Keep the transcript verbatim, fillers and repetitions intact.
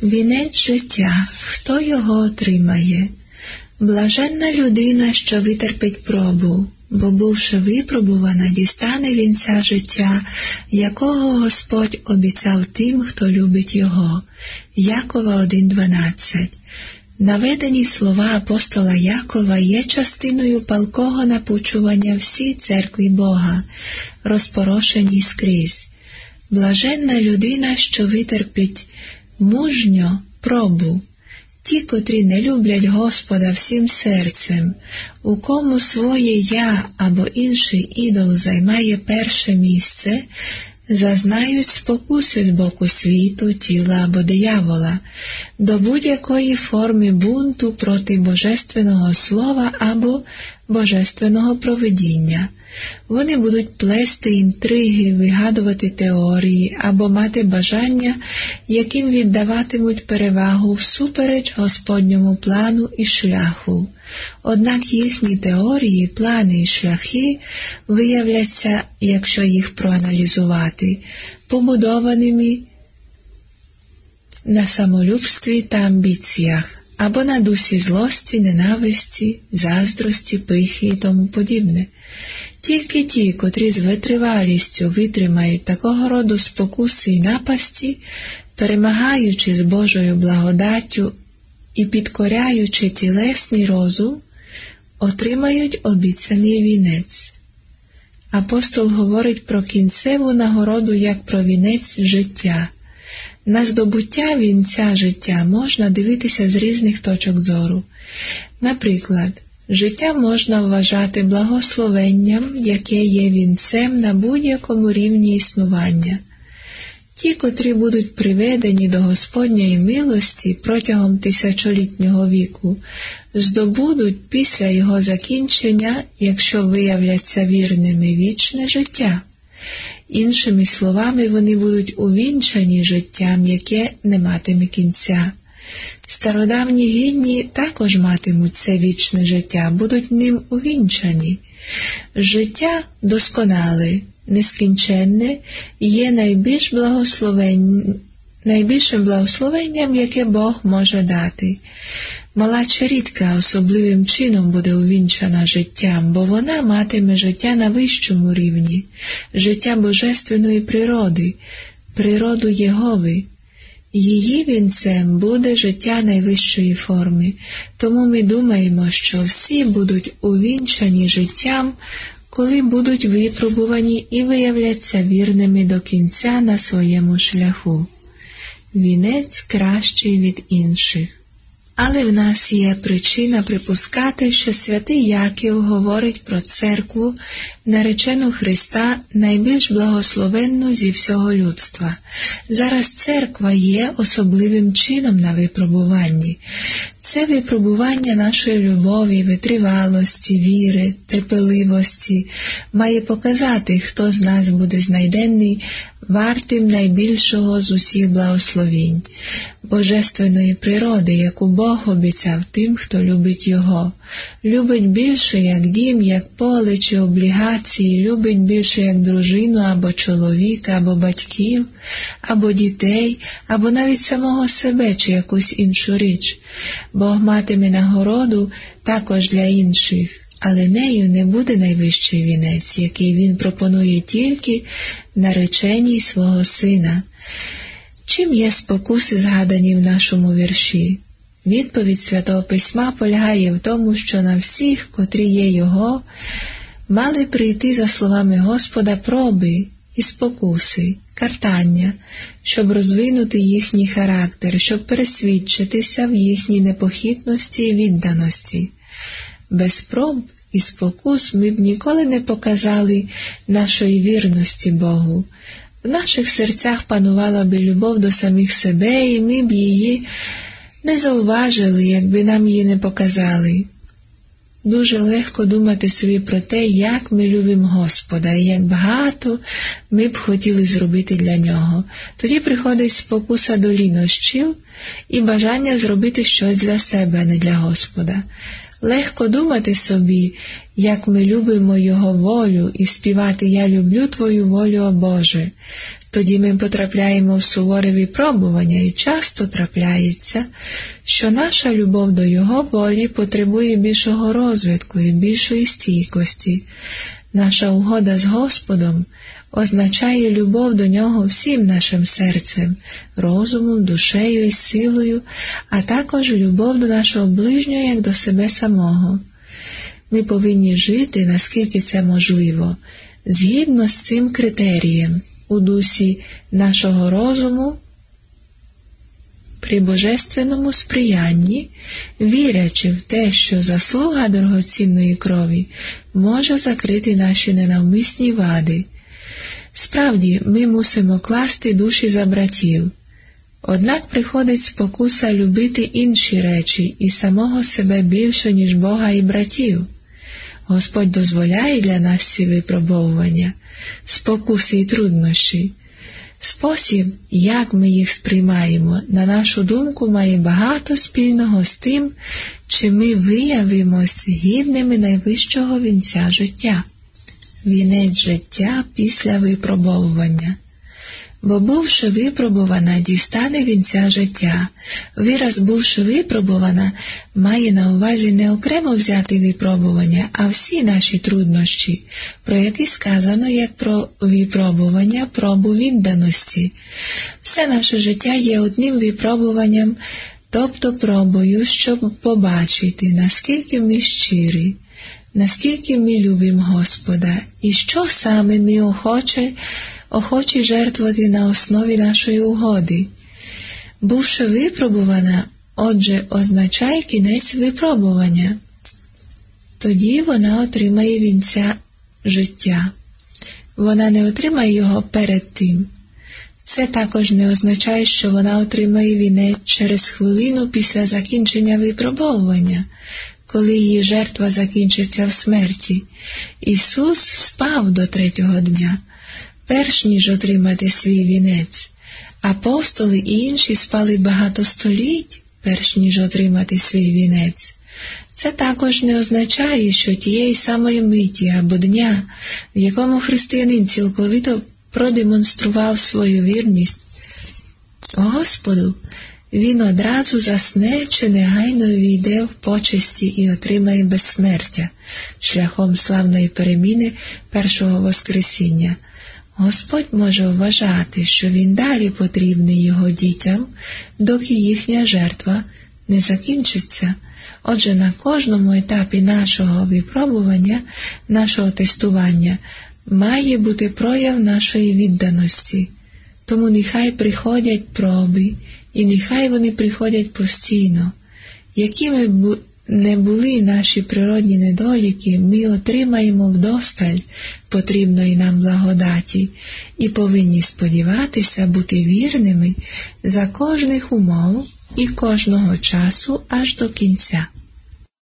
Вінець життя, хто його отримає? Блаженна людина, що витерпить пробу, бо, бувши випробувана, дістане вінця життя, якого Господь обіцяв тим, хто любить його. Якова один дванадцять. Наведені слова апостола Якова є частиною палкого напучування всій церкві Бога, розпорошеній скрізь. Блаженна людина, що витерпить мужньо пробу. Ті, котрі не люблять Господа всім серцем, у кому своє «я» або інший ідол займає перше місце, зазнають спокуси з боку світу, тіла або диявола, до будь-якої форми бунту проти божественного слова або божественного провидіння. Вони будуть плести інтриги, вигадувати теорії або мати бажання, яким віддаватимуть перевагу всупереч Господньому плану і шляху. Однак їхні теорії, плани і шляхи виявляться, якщо їх проаналізувати, побудованими на самолюбстві та амбіціях, або на дусі злості, ненависті, заздрості, пихи і тому подібне. Тільки ті, котрі з витривалістю витримають такого роду спокуси і напасті, перемагаючи з Божою благодаттю і підкоряючи тілесний розум, отримають обіцяний вінець. Апостол говорить про кінцеву нагороду як про вінець життя. На здобуття вінця життя можна дивитися з різних точок зору. Наприклад, життя можна вважати благословенням, яке є вінцем на будь-якому рівні існування. Ті, котрі будуть приведені до Господньої милості протягом тисячолітнього віку, здобудуть після його закінчення, якщо виявляться вірними, вічне життя. Іншими словами, вони будуть увінчані життям, яке не матиме кінця. Стародавні гідні також матимуть це вічне життя, будуть ним увінчані. Життя досконале, нескінченне є найбільш благословен... найбільшим благословенням, яке Бог може дати. Мала чарітка особливим чином буде увінчана життям, бо вона матиме життя на вищому рівні, життя божественної природи, природу Єгови. Її вінцем буде життя найвищої форми, тому ми думаємо, що всі будуть увінчані життям, коли будуть випробувані і виявляться вірними до кінця на своєму шляху. Вінець кращий від інших. Але в нас є причина припускати, що святий Яків говорить про церкву, наречену Христа, найбільш благословенну зі всього людства. Зараз церква є особливим чином на випробуванні. Це випробування нашої любові, витривалості, віри, терпеливості має показати, хто з нас буде знайдений вартим найбільшого з усіх благословінь, божественної природи, яку Бог обіцяв тим, хто любить Його. Любить більше, як дім, як поле чи облігації, любить більше, як дружину, або чоловіка, або батьків, або дітей, або навіть самого себе чи якусь іншу річ. Бог матиме нагороду також для інших, але нею не буде найвищий вінець, який Він пропонує тільки нареченій свого Сина. Чим є спокуси, згадані в нашому вірші? Відповідь Святого Письма полягає в тому, що на всіх, котрі є Його, мали прийти, за словами Господа, проби і спокуси, картання, щоб розвинути їхній характер, щоб пересвідчитися в їхній непохитності і відданості. Без проб і спокус ми б ніколи не показали нашої вірності Богу. В наших серцях панувала би любов до самих себе, і ми б її не зауважили, якби нам її не показали. Дуже легко думати собі про те, як ми любимо Господа, і як багато ми б хотіли зробити для Нього. Тоді приходить спокуса до лінощів і бажання зробити щось для себе, а не для Господа. Легко думати собі, як ми любимо Його волю і співати «Я люблю Твою волю, о Боже». Тоді ми потрапляємо в суворе випробування, і часто трапляється, що наша любов до Його волі потребує більшого розвитку і більшої стійкості. Наша угода з Господом означає любов до Нього всім нашим серцем, розумом, душею і силою, а також любов до нашого ближнього, як до себе самого. Ми повинні жити, наскільки це можливо, згідно з цим критерієм, у дусі нашого розуму, при божественному сприянні, вірячи в те, що заслуга дорогоцінної крові може закрити наші ненавмисні вади. Справді, ми мусимо класти душі за братів. Однак приходить спокуса любити інші речі і самого себе більше, ніж Бога і братів. Господь дозволяє для нас ці випробовування, спокуси і труднощі. Спосіб, як ми їх сприймаємо, на нашу думку, має багато спільного з тим, чи ми виявимось гідними найвищого вінця життя. Вінець життя після випробовування. Бо, бувши випробувана, дістане вінця життя. Вираз «бувши випробувана» має на увазі не окремо взяти випробування, а всі наші труднощі, про які сказано як про випробування, пробу відданості. Все наше життя є одним випробуванням, тобто пробою, щоб побачити, наскільки ми щирі, наскільки ми любимо Господа, і що саме ми охоче охочі жертвувати на основі нашої угоди. Бувши випробувана, отже, означає кінець випробування. Тоді вона отримає вінця життя. Вона не отримає його перед тим. Це також не означає, що вона отримає вінець через хвилину після закінчення випробовування, коли її жертва закінчиться в смерті. Ісус спав до третього дня, перш ніж отримати свій вінець. Апостоли і інші спали багато століть, перш ніж отримати свій вінець. Це також не означає, що тієї самої миті або дня, в якому християнин цілковито продемонстрував свою вірність Господу, він одразу засне чи негайно війде в почесті і отримає безсмертя шляхом славної переміни першого воскресіння. Господь може вважати, що він далі потрібний його дітям, доки їхня жертва не закінчиться. Отже, на кожному етапі нашого випробування, нашого тестування, має бути прояв нашої відданості. Тому нехай приходять проби, і нехай вони приходять постійно. Якими б не були наші природні недоліки, ми отримаємо вдосталь потрібної нам благодаті і повинні сподіватися бути вірними за кожних умов і кожного часу аж до кінця.